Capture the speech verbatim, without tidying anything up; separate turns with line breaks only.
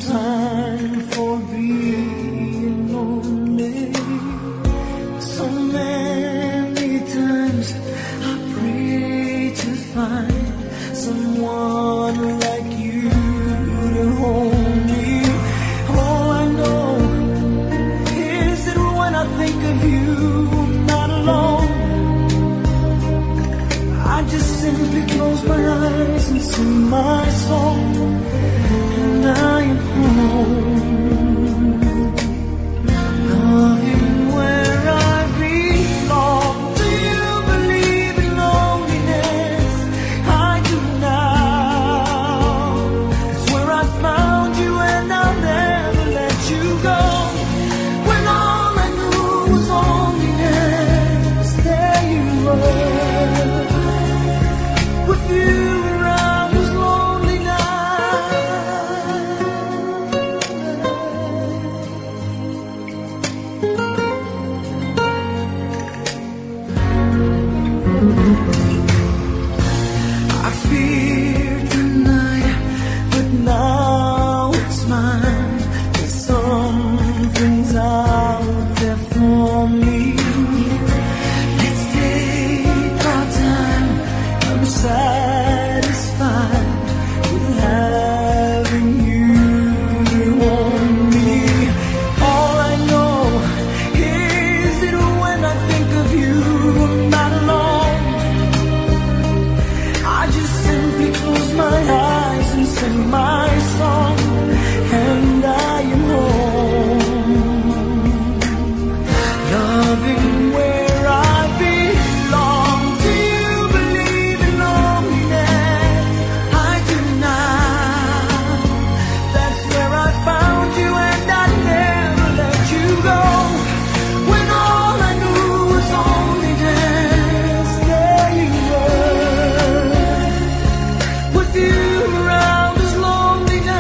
time for being lonely. So many times I pray to find someone like you to hold me. All I know is that when I think of you, I'm not alone. I just simply close my eyes and sing my song, and I am home, loving where I belong. Do you believe in loneliness? I do now. It's where I found you, and I'll never let you go. When all I knew was loneliness, there you were, with you around was lonely I feared tonight, but now it's mine. There's something's out there for me. Let's take our time. I'm satisfied with having you on me. All I know is that when I think of you, I'm not alone. I just simply close my eyes and sing my song, and I am home, loving where I belong. Do you believe in loneliness? I do now. That's where I found you, and I never let you go. When all I knew was loneliness, there you were, with you around is lonely now.